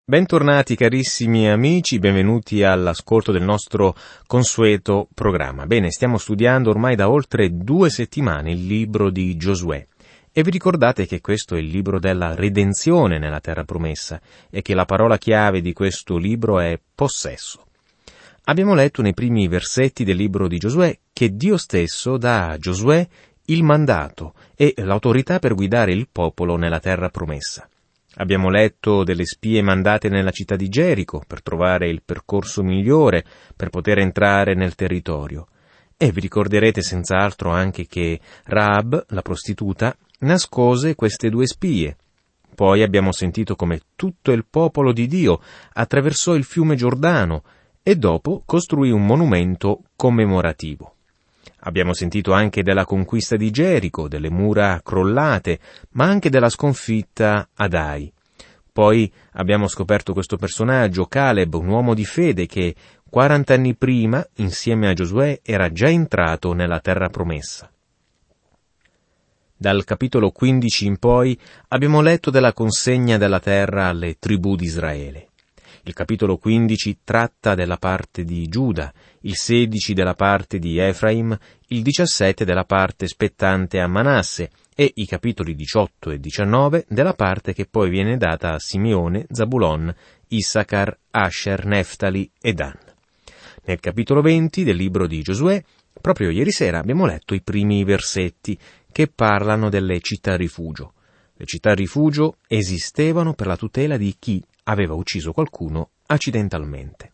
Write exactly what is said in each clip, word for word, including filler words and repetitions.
Bentornati carissimi amici, benvenuti all'ascolto del nostro consueto programma. Bene, stiamo studiando ormai da oltre due settimane il libro di Giosuè e vi ricordate che questo è il libro della redenzione nella terra promessa e che la parola chiave di questo libro è possesso. Abbiamo letto nei primi versetti del libro di Giosuè che Dio stesso dà a Giosuè il mandato e l'autorità per guidare il popolo nella terra promessa. Abbiamo letto delle spie mandate nella città di Gerico per trovare il percorso migliore per poter entrare nel territorio. E vi ricorderete senz'altro anche che Rahab, la prostituta, nascose queste due spie. Poi abbiamo sentito come tutto il popolo di Dio attraversò il fiume Giordano e dopo costruì un monumento commemorativo. Abbiamo sentito anche della conquista di Gerico, delle mura crollate, ma anche della sconfitta ad Ai. Poi abbiamo scoperto questo personaggio, Caleb, un uomo di fede che quaranta anni prima, insieme a Giosuè, era già entrato nella terra promessa. Dal capitolo quindici in poi abbiamo letto della consegna della terra alle tribù di Israele. Il capitolo quindici tratta della parte di Giuda, il sedici della parte di Efraim, il diciassette della parte spettante a Manasse e i capitoli diciotto e diciannove della parte che poi viene data a Simeone, Zabulon, Issachar, Asher, Neftali e Dan. Nel capitolo venti del libro di Giosuè, proprio ieri sera abbiamo letto i primi versetti che parlano delle città rifugio. Le città rifugio esistevano per la tutela di chi aveva ucciso qualcuno accidentalmente.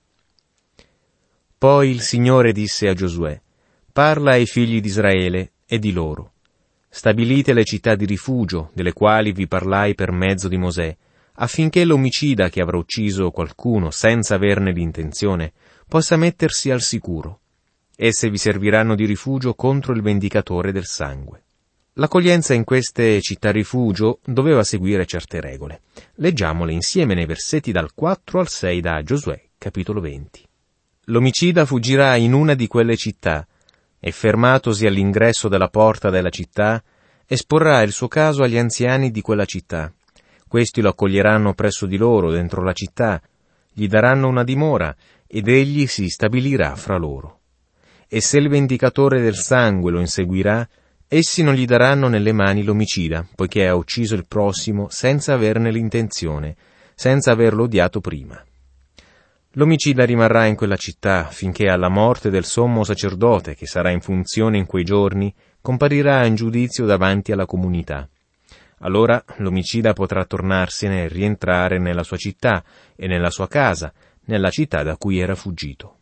Poi il Signore disse a Giosuè: «Parla ai figli di Israele e di loro. Stabilite le città di rifugio, delle quali vi parlai per mezzo di Mosè, affinché l'omicida che avrà ucciso qualcuno senza averne l'intenzione possa mettersi al sicuro. Esse vi serviranno di rifugio contro il vendicatore del sangue». L'accoglienza in queste città rifugio doveva seguire certe regole. Leggiamole insieme nei versetti dal quattro al sei da Giosuè, capitolo venti. L'omicida fuggirà in una di quelle città e, fermatosi all'ingresso della porta della città, esporrà il suo caso agli anziani di quella città. Questi lo accoglieranno presso di loro dentro la città, gli daranno una dimora ed egli si stabilirà fra loro. E se il vendicatore del sangue lo inseguirà, essi non gli daranno nelle mani l'omicida, poiché ha ucciso il prossimo senza averne l'intenzione, senza averlo odiato prima. L'omicida rimarrà in quella città finché alla morte del sommo sacerdote, che sarà in funzione in quei giorni, comparirà in giudizio davanti alla comunità. Allora l'omicida potrà tornarsene e rientrare nella sua città e nella sua casa, nella città da cui era fuggito.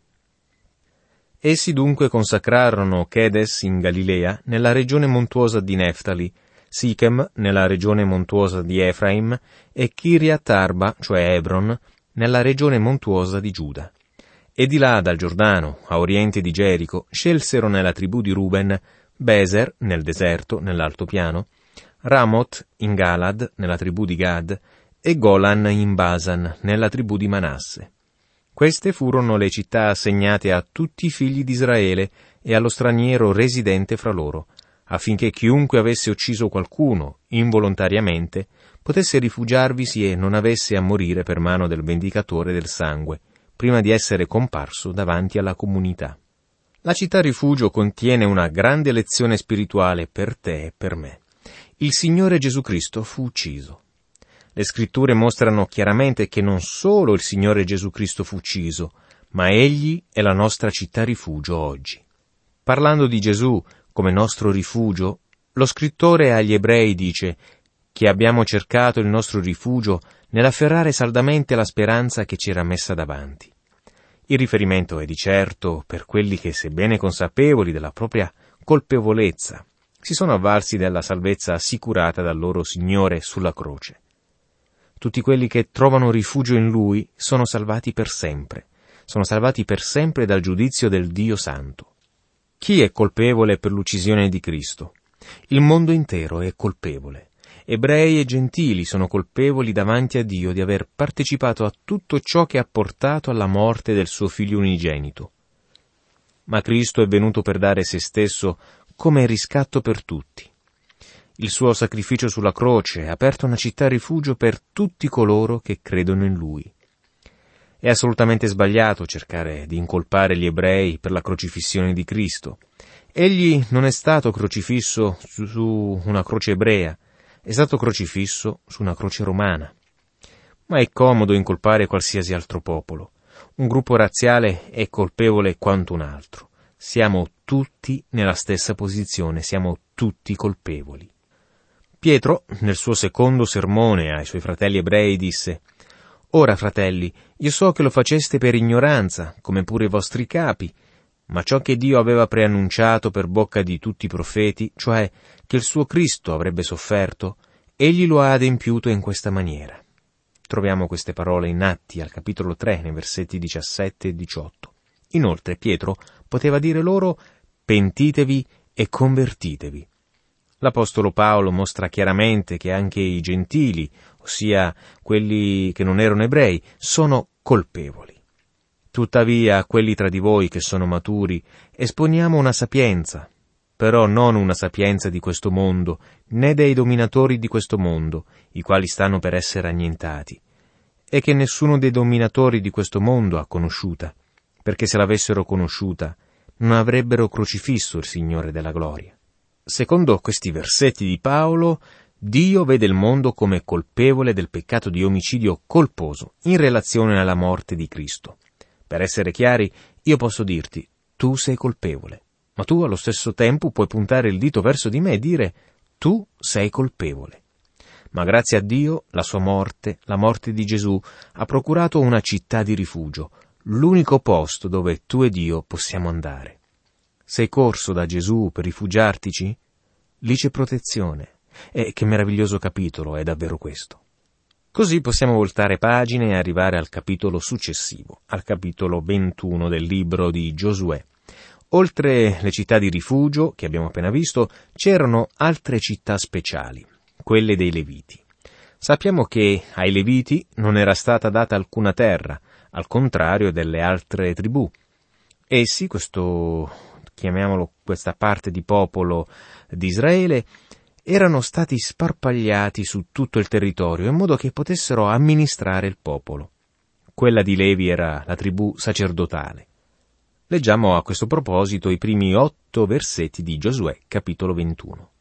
Essi dunque consacrarono Kedes in Galilea, nella regione montuosa di Neftali, Sichem nella regione montuosa di Efraim e Kiriat Arba, cioè Hebron, nella regione montuosa di Giuda. E di là dal Giordano, a oriente di Gerico, scelsero nella tribù di Ruben Beser nel deserto, nell'altopiano, Ramoth in Galad, nella tribù di Gad, e Golan in Basan, nella tribù di Manasse. Queste furono le città assegnate a tutti i figli di Israele e allo straniero residente fra loro, affinché chiunque avesse ucciso qualcuno involontariamente potesse rifugiarvisi e non avesse a morire per mano del vendicatore del sangue, prima di essere comparso davanti alla comunità. La città rifugio contiene una grande lezione spirituale per te e per me. Il Signore Gesù Cristo fu ucciso. Le scritture mostrano chiaramente che non solo il Signore Gesù Cristo fu ucciso, ma Egli è la nostra città rifugio oggi. Parlando di Gesù come nostro rifugio, lo scrittore agli Ebrei dice che abbiamo cercato il nostro rifugio nell'afferrare saldamente la speranza che ci era messa davanti. Il riferimento è di certo per quelli che, sebbene consapevoli della propria colpevolezza, si sono avvalsi della salvezza assicurata dal loro Signore sulla croce. Tutti quelli che trovano rifugio in Lui sono salvati per sempre, sono salvati per sempre dal giudizio del Dio Santo. Chi è colpevole per l'uccisione di Cristo? Il mondo intero è colpevole. Ebrei e gentili sono colpevoli davanti a Dio di aver partecipato a tutto ciò che ha portato alla morte del suo Figlio unigenito. Ma Cristo è venuto per dare se stesso come riscatto per tutti. Il suo sacrificio sulla croce ha aperto una città rifugio per tutti coloro che credono in Lui. È assolutamente sbagliato cercare di incolpare gli ebrei per la crocifissione di Cristo. Egli non è stato crocifisso su, su una croce ebrea, è stato crocifisso su una croce romana. Ma è comodo incolpare qualsiasi altro popolo. Un gruppo razziale è colpevole quanto un altro. Siamo tutti nella stessa posizione, siamo tutti colpevoli. Pietro, nel suo secondo sermone ai suoi fratelli ebrei, disse: «Ora, fratelli, io so che lo faceste per ignoranza, come pure i vostri capi, ma ciò che Dio aveva preannunciato per bocca di tutti i profeti, cioè che il suo Cristo avrebbe sofferto, egli lo ha adempiuto in questa maniera». Troviamo queste parole in Atti, al capitolo tre, nei versetti diciassette e diciotto. Inoltre Pietro poteva dire loro: «Pentitevi e convertitevi». L'Apostolo Paolo mostra chiaramente che anche i gentili, ossia quelli che non erano ebrei, sono colpevoli. Tuttavia, a quelli tra di voi che sono maturi, esponiamo una sapienza, però non una sapienza di questo mondo, né dei dominatori di questo mondo, i quali stanno per essere annientati, e che nessuno dei dominatori di questo mondo ha conosciuta, perché se l'avessero conosciuta, non avrebbero crocifisso il Signore della gloria. Secondo questi versetti di Paolo, Dio vede il mondo come colpevole del peccato di omicidio colposo in relazione alla morte di Cristo. Per essere chiari, io posso dirti: tu sei colpevole, ma tu allo stesso tempo puoi puntare il dito verso di me e dire: tu sei colpevole. Ma grazie a Dio, la sua morte, la morte di Gesù, ha procurato una città di rifugio, l'unico posto dove tu ed io possiamo andare. Sei corso da Gesù per rifugiartici? Lì c'è protezione. E che meraviglioso capitolo è davvero questo. Così possiamo voltare pagina e arrivare al capitolo successivo, al capitolo ventuno del libro di Giosuè. Oltre le città di rifugio, che abbiamo appena visto, c'erano altre città speciali, quelle dei Leviti. Sappiamo che ai Leviti non era stata data alcuna terra, al contrario delle altre tribù. Essi, questo, chiamiamolo questa parte di popolo di Israele, erano stati sparpagliati su tutto il territorio in modo che potessero amministrare il popolo. Quella di Levi era la tribù sacerdotale. Leggiamo a questo proposito i primi otto versetti di Giosuè, capitolo ventuno.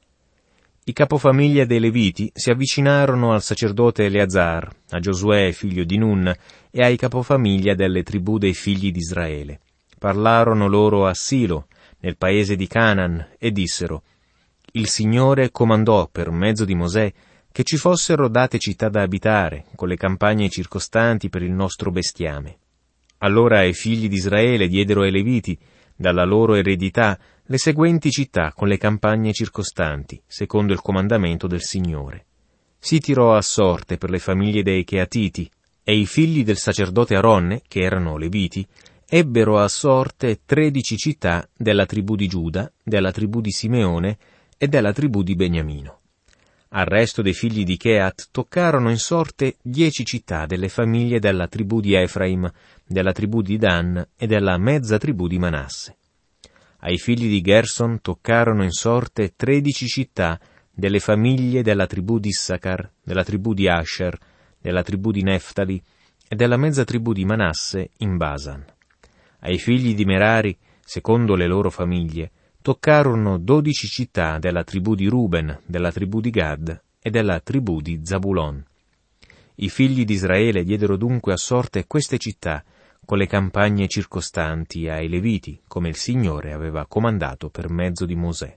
I capofamiglia dei Leviti si avvicinarono al sacerdote Eleazar, a Giosuè, figlio di Nun, e ai capofamiglia delle tribù dei figli di Israele. Parlarono loro a Silo, nel paese di Canaan, e dissero: «Il Signore comandò per mezzo di Mosè che ci fossero date città da abitare, con le campagne circostanti per il nostro bestiame». Allora i figli di Israele diedero ai Leviti, dalla loro eredità, le seguenti città con le campagne circostanti, secondo il comandamento del Signore. Si tirò a sorte per le famiglie dei Cheatiti, e i figli del sacerdote Aronne, che erano Leviti, ebbero a sorte tredici città della tribù di Giuda, della tribù di Simeone e della tribù di Beniamino. Al resto dei figli di Cheat toccarono in sorte dieci città delle famiglie della tribù di Efraim, della tribù di Dan e della mezza tribù di Manasse. Ai figli di Gerson toccarono in sorte tredici città delle famiglie della tribù di Issachar, della tribù di Asher, della tribù di Neftali e della mezza tribù di Manasse in Basan. Ai figli di Merari, secondo le loro famiglie, toccarono dodici città della tribù di Ruben, della tribù di Gad e della tribù di Zabulon. I figli di Israele diedero dunque a sorte queste città, con le campagne circostanti ai Leviti, come il Signore aveva comandato per mezzo di Mosè.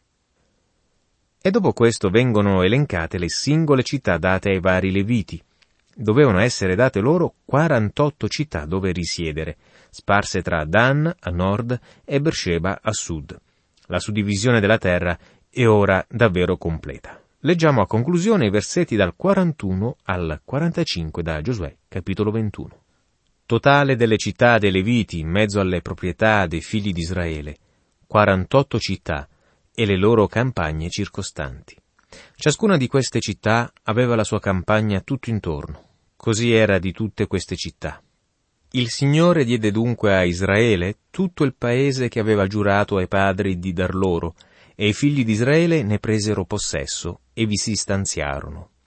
E dopo questo vengono elencate le singole città date ai vari Leviti. Dovevano essere date loro quarantotto città dove risiedere, sparse tra Dan a nord e Beersheba a sud. La suddivisione della terra è ora davvero completa. Leggiamo a conclusione i versetti dal quarantuno al quarantacinque da Giosuè, capitolo ventuno. Totale delle città dei Leviti in mezzo alle proprietà dei figli di Israele, quarantotto città e le loro campagne circostanti. Ciascuna di queste città aveva la sua campagna tutto intorno. Così era di tutte queste città. Il Signore diede dunque a Israele tutto il paese che aveva giurato ai padri di dar loro, e i figli di Israele ne presero possesso e vi si stanziarono.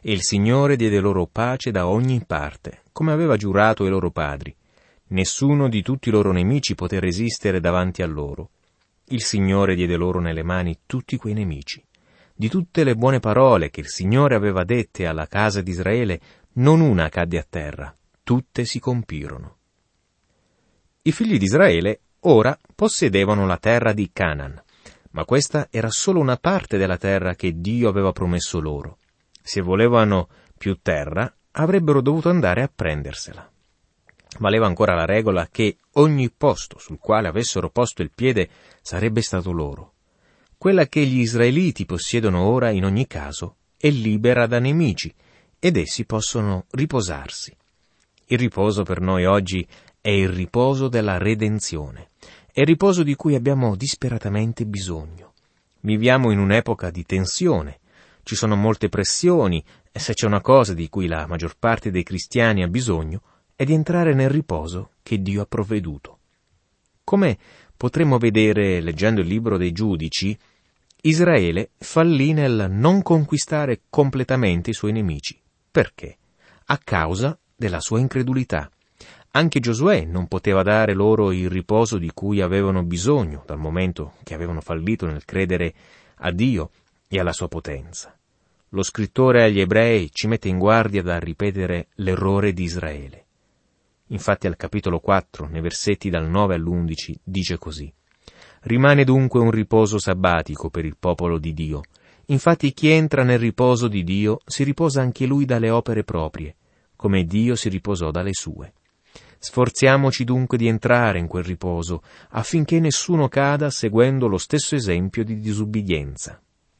e il Signore diede loro pace da ogni parte, come aveva giurato ai loro padri. Nessuno di tutti i loro nemici poté resistere davanti a loro. Il Signore diede loro nelle mani tutti quei nemici. Di tutte le buone parole che il Signore aveva dette alla casa di Israele, non una cadde a terra, tutte si compirono. I figli di Israele ora possedevano la terra di Canaan, ma questa era solo una parte della terra che Dio aveva promesso loro. Se volevano più terra, avrebbero dovuto andare a prendersela. Valeva ancora la regola che ogni posto sul quale avessero posto il piede sarebbe stato loro. Quella che gli israeliti possiedono ora, in ogni caso, è libera da nemici, ed essi possono riposarsi. Il riposo per noi oggi è il riposo della redenzione, è il riposo di cui abbiamo disperatamente bisogno. Viviamo in un'epoca di tensione, ci sono molte pressioni, e se c'è una cosa di cui la maggior parte dei cristiani ha bisogno, è di entrare nel riposo che Dio ha provveduto. Come potremmo vedere leggendo il libro dei Giudici, Israele fallì nel non conquistare completamente i suoi nemici. Perché? A causa della sua incredulità. Anche Giosuè non poteva dare loro il riposo di cui avevano bisogno, dal momento che avevano fallito nel credere a Dio e alla sua potenza. Lo scrittore agli Ebrei ci mette in guardia da ripetere l'errore di Israele. Infatti al capitolo quattro, nei versetti dal nove all'undici, dice così: «Rimane dunque un riposo sabbatico per il popolo di Dio. Infatti chi entra nel riposo di Dio si riposa anche lui dalle opere proprie, come Dio si riposò dalle sue. Sforziamoci dunque di entrare in quel riposo, affinché nessuno cada seguendo lo stesso esempio di disubbidienza».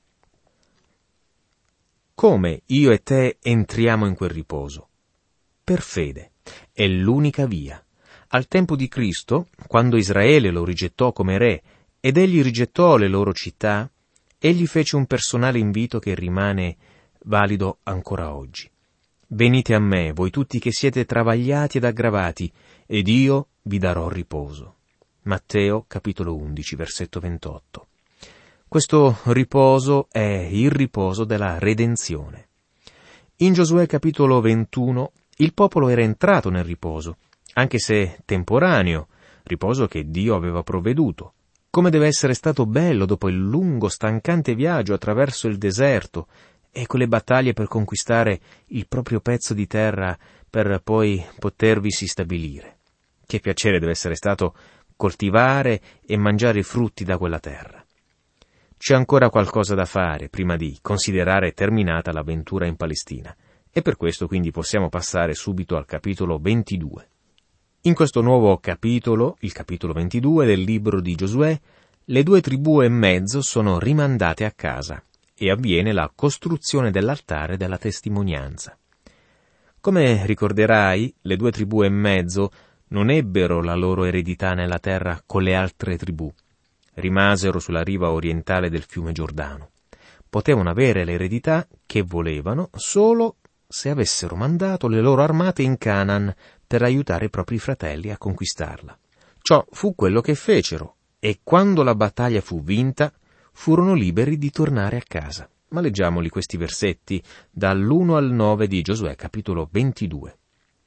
Come io e te entriamo in quel riposo? Per fede. È l'unica via. Al tempo di Cristo, quando Israele lo rigettò come re ed egli rigettò le loro città, egli fece un personale invito che rimane valido ancora oggi. «Venite a me, voi tutti che siete travagliati ed aggravati, ed io vi darò riposo». Matteo, capitolo undici, versetto ventotto. Questo riposo è il riposo della redenzione. In Giosuè, capitolo ventuno, il popolo era entrato nel riposo, anche se temporaneo, riposo che Dio aveva provveduto. Come deve essere stato bello dopo il lungo, stancante viaggio attraverso il deserto e quelle battaglie per conquistare il proprio pezzo di terra per poi potervisi stabilire. Che piacere deve essere stato coltivare e mangiare i frutti da quella terra. C'è ancora qualcosa da fare prima di considerare terminata l'avventura in Palestina. E per questo quindi possiamo passare subito al capitolo ventidue. In questo nuovo capitolo, il capitolo ventidue del libro di Giosuè, le due tribù e mezzo sono rimandate a casa e avviene la costruzione dell'altare della testimonianza. Come ricorderai, le due tribù e mezzo non ebbero la loro eredità nella terra con le altre tribù. Rimasero sulla riva orientale del fiume Giordano. Potevano avere l'eredità che volevano solo se avessero mandato le loro armate in Canaan per aiutare i propri fratelli a conquistarla. Ciò fu quello che fecero, e quando la battaglia fu vinta, furono liberi di tornare a casa. Ma leggiamoli questi versetti dall'uno al nove di Giosuè, capitolo ventidue.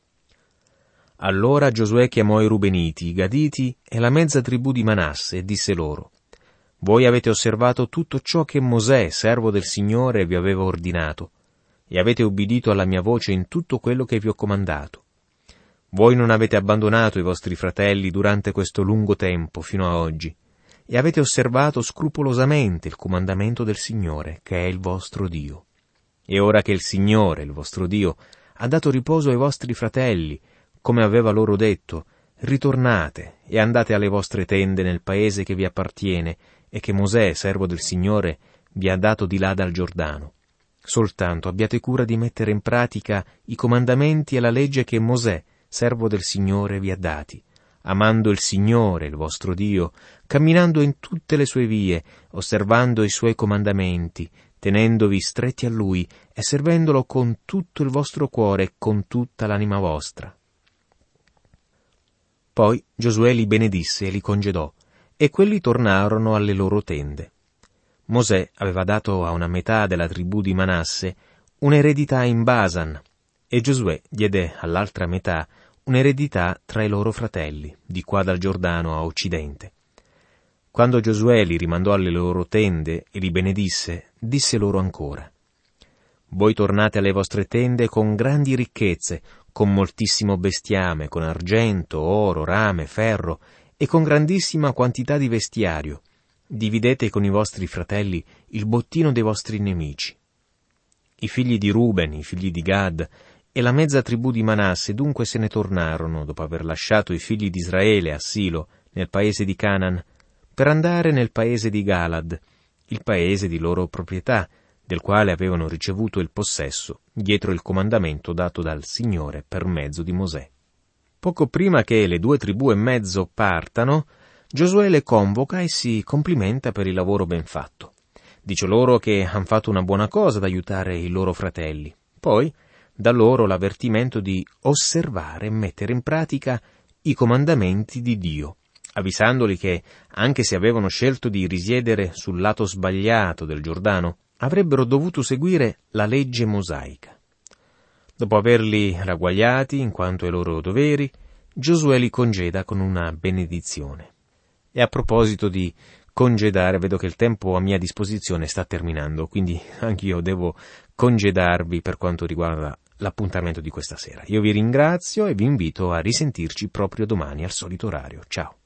Allora Giosuè chiamò i Rubeniti, i Gaditi e la mezza tribù di Manasse e disse loro: «Voi avete osservato tutto ciò che Mosè, servo del Signore, vi aveva ordinato, e avete ubbidito alla mia voce in tutto quello che vi ho comandato. Voi non avete abbandonato i vostri fratelli durante questo lungo tempo, fino a oggi, e avete osservato scrupolosamente il comandamento del Signore, che è il vostro Dio. E ora che il Signore, il vostro Dio, ha dato riposo ai vostri fratelli, come aveva loro detto, ritornate e andate alle vostre tende nel paese che vi appartiene e che Mosè, servo del Signore, vi ha dato di là dal Giordano. Soltanto abbiate cura di mettere in pratica i comandamenti e la legge che Mosè, servo del Signore, vi ha dati, amando il Signore, il vostro Dio, camminando in tutte le sue vie, osservando i suoi comandamenti, tenendovi stretti a Lui e servendolo con tutto il vostro cuore e con tutta l'anima vostra». Poi Giosuè li benedisse e li congedò, e quelli tornarono alle loro tende. Mosè aveva dato a una metà della tribù di Manasse un'eredità in Basan, e Giosuè diede all'altra metà un'eredità tra i loro fratelli, di qua dal Giordano a occidente. Quando Giosuè li rimandò alle loro tende e li benedisse, disse loro ancora: «Voi tornate alle vostre tende con grandi ricchezze, con moltissimo bestiame, con argento, oro, rame, ferro e con grandissima quantità di vestiario. Dividete con i vostri fratelli il bottino dei vostri nemici». I figli di Ruben, i figli di Gad e la mezza tribù di Manasse dunque se ne tornarono, dopo aver lasciato i figli di Israele a Silo, nel paese di Canaan, per andare nel paese di Galad, il paese di loro proprietà, del quale avevano ricevuto il possesso, dietro il comandamento dato dal Signore per mezzo di Mosè. Poco prima che le due tribù e mezzo partano, Giosuè le convoca e si complimenta per il lavoro ben fatto. Dice loro che han fatto una buona cosa ad aiutare i loro fratelli. Poi dà loro l'avvertimento di osservare e mettere in pratica i comandamenti di Dio, avvisandoli che, anche se avevano scelto di risiedere sul lato sbagliato del Giordano, avrebbero dovuto seguire la legge mosaica. Dopo averli ragguagliati in quanto ai loro doveri, Giosuè li congeda con una benedizione. E a proposito di congedare, vedo che il tempo a mia disposizione sta terminando, quindi anch'io devo congedarvi per quanto riguarda l'appuntamento di questa sera. Io vi ringrazio e vi invito a risentirci proprio domani al solito orario. Ciao!